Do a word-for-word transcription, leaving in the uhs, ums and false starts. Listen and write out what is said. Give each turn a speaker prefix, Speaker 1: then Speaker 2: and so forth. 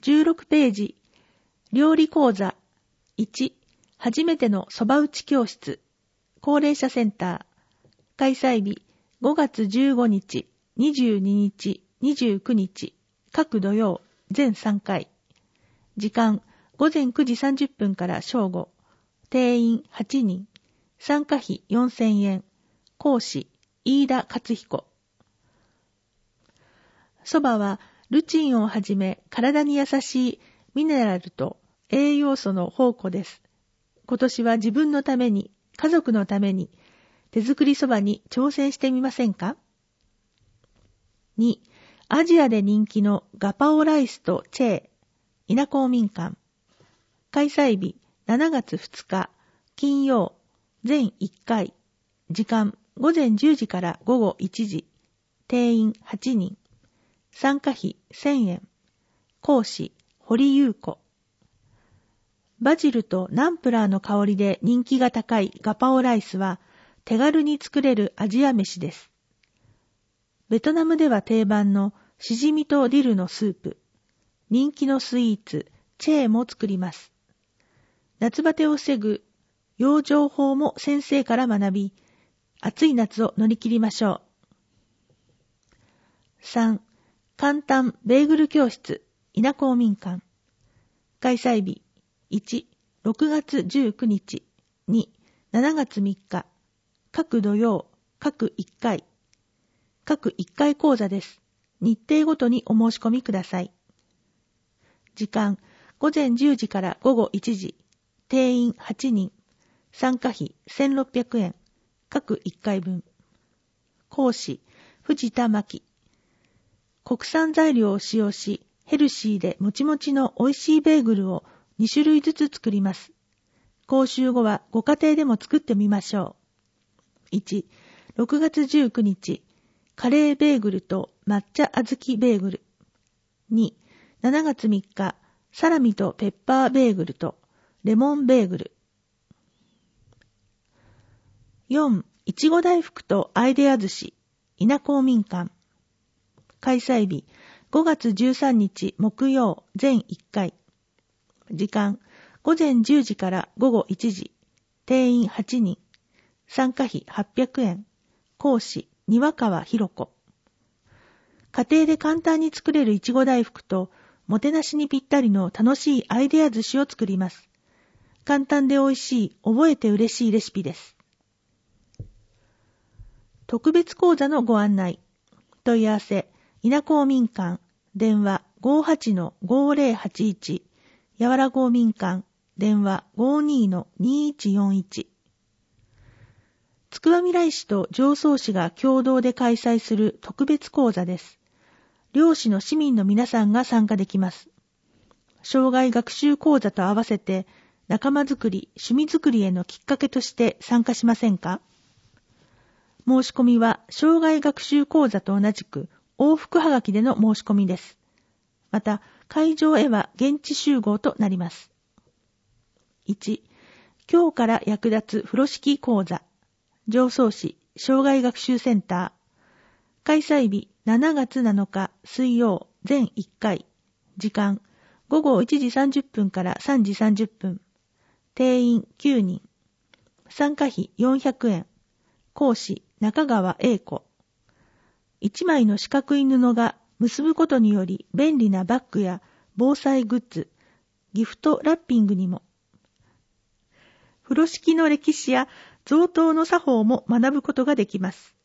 Speaker 1: じゅうろくページ、料理講座いち、初めてのそば打ち教室、高齢者センター、開催日ごがつじゅうごにち、にじゅうににち、にじゅうくにち、各土曜、全さんかい。時間、ごぜんくじさんじゅっぷんから正午。定員はちにん。参加費よんせんえん。講師、飯田克彦。そばは、ルチンをはじめ体に優しいミネラルと栄養素の宝庫です。今年は自分のために、家族のために、手作りそばに挑戦してみませんか？に、アジアで人気のガパオライスとチェー、稲公民館。開催日しちがつふつか、金曜、全いっかい。時間、ごぜんじゅうじからごごいちじ。定員はちにん。参加費せんえん。講師、堀優子。バジルとナンプラーの香りで人気が高いガパオライスは手軽に作れるアジア飯です。ベトナムでは定番のシジミとディルのスープ、人気のスイーツ、チェーも作ります。夏バテを防ぐ養生法も先生から学び、暑い夏を乗り切りましょう。さん、簡単ベーグル教室、稲公民館。開催日いち、ろくがつじゅうくにち、に、しちがつみっか、各土曜、各いっかい。各いっかい講座です。日程ごとにお申し込みください。時間、ごぜんじゅうじからごごいちじ。定員はちにん。参加費せんろっぴゃくえん。各いっかいぶん。講師、藤田真希。国産材料を使用し、ヘルシーでもちもちの美味しいベーグルをにしゅるいずつ作ります。講習後はご家庭でも作ってみましょう。いち、ろくがつじゅうくにち、カレーベーグルと抹茶小豆ベーグル。に、しちがつみっか、サラミとペッパーベーグルとレモンベーグル。よん、いちご大福とアイデア寿司、稲公民館。開催日、ごがつじゅうさんにち木曜、全いっかい。時間、ごぜんじゅうじからごごいちじ。定員はちにん。参加費はっぴゃくえん。講師、庭川博子。家庭で簡単に作れるいちご大福と、もてなしにぴったりの楽しいアイデア寿司を作ります。簡単で美味しい、覚えて嬉しいレシピです。特別講座のご案内。問い合わせ、稲公民館、電話 ごーはちのごーぜろはちいち、やわら公民館、電話 ごーにーのにーいちよんいち。つくばみらい市と常総市が共同で開催する特別講座です。両市の市民の皆さんが参加できます。障害学習講座と合わせて仲間づくり、趣味づくりへのきっかけとして参加しませんか？申し込みは障害学習講座と同じく往復はがきでの申し込みです。また、会場へは現地集合となります。いち、今日から役立つ風呂敷講座。常総市障害学習センター。開催日しちがつなのか水曜、全いっかい。時間、ごごいちじさんじゅっぷんからさんじさんじゅっぷん。定員きゅうにん。参加費よんひゃくえん。講師、中川英子。いちまいの四角い布が結ぶことにより便利なバッグや防災グッズ、ギフトラッピングにも。風呂敷の歴史や贈答の作法も学ぶことができます。